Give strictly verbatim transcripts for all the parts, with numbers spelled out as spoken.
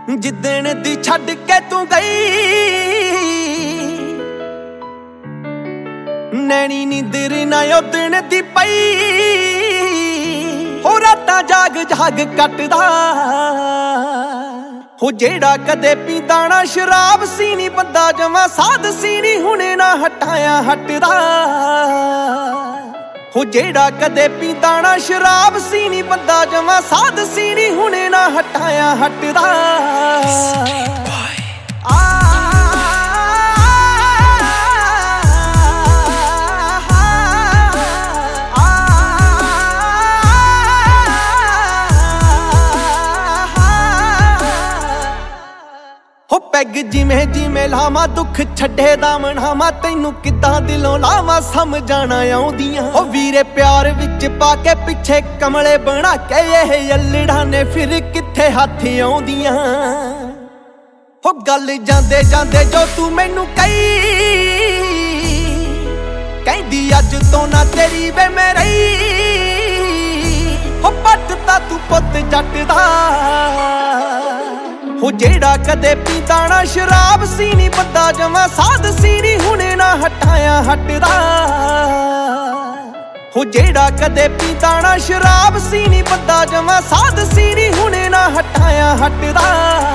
ਜਿੱਦਣ ਦੀ ਛੱਡ ਕੇ ਤੂੰ ਗਈ ਨੈਣੀ ਨੀਂਦਰ ਨਾ ਉਦਣ ਦੀ ਪਈ ਹੋ ਰਾਤਾਂ ਜਾਗ ਜਾਗ ਕੱਟਦਾ ਹੋ ਜਿਹੜਾ ਕਦੇ ਪੀਂਦਾ ਨਾ ਸ਼ਰਾਬ ਸੀ ਨੀ ਬੰਦਾ ਜਮਾਂ ਸਾਧ ਸੀ ਨੀ ਹੁਣੇ ਨਾ ਹਟਾਇਆ ਹਟਦਾ ਹੋ ਜਿਹੜਾ ਕਦੇ ਪੀਂਦਾ ਨਾ ਸ਼ਰਾਬ ਸੀ ਨੀ ਬੰਦਾ ਜਮਾਂ ਸਾਧ ਸੀ ਨੀ ਹੁਣੇ ਨਾ ਹਟਾਇਆ ਹਟਦਾ ਹੋ ਪੈਗ ਜਿਵੇਂ ਜਿਵੇਂ ਲਾਵਾਂ ਦੁੱਖ ਛੱਡੇ ਦਾ ਮਨਾਵਾਂ ਤੈਨੂੰ ਕਿੱਦਾਂ ਦਿਲੋਂ ਲਾਵਾਂ ਸਮਝਾਣਾ ਆਉਂਦੀਆਂ ਹੋ ਵੀਰੇ ਪਿਆਰ ਵਿੱਚ ਪਾ ਕੇ ਪਿੱਛੇ ਕਮਲੇ ਬਣਾ ਕੇ ਇਹ ਅਲੜਾਂ ਨੇ ਫਿਰ ਕਿੱਥੇ ਹੱਥ ਆਉਂਦੀਆਂ ਹੋ ਗੱਲ ਜਾਂਦੇ ਜਾਂਦੇ ਜੋ ਤੂੰ ਮੈਨੂੰ ਕਹੀ ਕਹਿੰਦੀ ਅੱਜ ਤੋਂ ਨਾ ਤੇਰੀ ਵੇ ਮੈਂ ਰਹੀ ਹੋ ਪੱਟਦਾ ਤੂੰ ਪੁੱਤ ਜੱਟ ਦਾ ਹੋ ਜਿਹੜਾ ਕਦੇ ਪੀਂਦਾ ਨਾ ਸ਼ਰਾਬ ਸੀ ਨੀ ਬੰਦਾ ਜਮਾਂ ਸਾਧ ਸੀ ਨੀ ਹੁਣੇ ਨਾ ਹਟਾਇਆ ਹਟਦਾ ਹੋ ਜਿਹੜਾ ਕਦੇ ਪੀਂਦਾ ਨਾ ਸ਼ਰਾਬ ਸੀ ਨੀ ਬੰਦਾ ਜਮਾਂ ਸਾਧ ਸੀ ਨੀ ਹੁਣੇ ਨਾ ਹਟਾਇਆ ਹਟਦਾ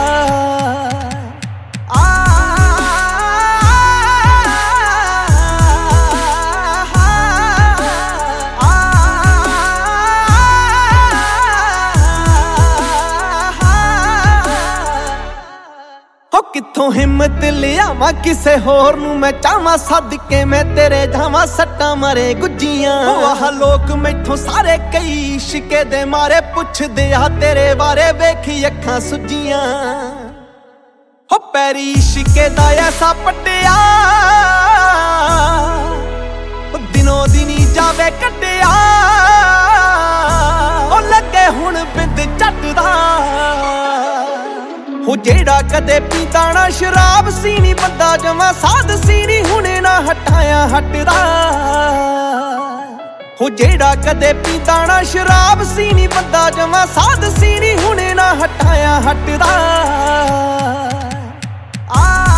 ਕਿੱਥੋਂ ਹਿੰਮਤ ਲਿਆਵਾਂ ਕਿਸੇ ਹੋਰ ਨੂੰ ਮੈਂ ਚਾਹਾਂ ਸਦਕੇ ਮੈਂ ਤੇਰੇ ਜਾਵਾਂ ਸੱਟਾਂ ਮਾਰੇ ਗੁੱਜੀਆਂ ਆਹ ਲੋਕ ਮੈਥੋਂ ਸਾਰੇ ਕਈ ਇਸ਼ਕੇ ਦੇ ਮਾਰੇ ਪੁੱਛਦੇ ਆ ਤੇਰੇ ਬਾਰੇ ਵੇਖੀ ਅੱਖਾਂ ਸੁੱਜੀਆਂ ਹੋ ਪੈਰੀ ਇਸ਼ਕੇ ਦਾ ਐਸਾ ਪੱਟਿਆ ਦਿਨੋਂ ਦਿਨੀ ਜਾਵੇ ਕੱਟਿਆ ਉਹ ਲੱਗੇ ਹੁਣ ਬਿੰਦ ਝੱਟਦਾ ਹੋ ਜਿਹੜਾ ਕਦੇ ਪੀਂਦਾ ਨਾ ਸ਼ਰਾਬ ਸੀ ਨੀ ਬੰਦਾ ਜਮਾਂ ਸਾਧ ਸੀ ਨੀ ਹੁਣੇ ਨਾ ਹਟਾਇਆ ਹਟਦਾ ਹੋ ਜਿਹੜਾ ਕਦੇ ਪੀਂਦਾ ਨਾ ਸ਼ਰਾਬ ਸੀ ਨੀ ਬੰਦਾ ਜਮਾਂ ਸਾਧ ਸੀ ਨੀ ਹੁਣੇ ਨਾ ਹਟਾਇਆ ਹਟਦਾ ਆ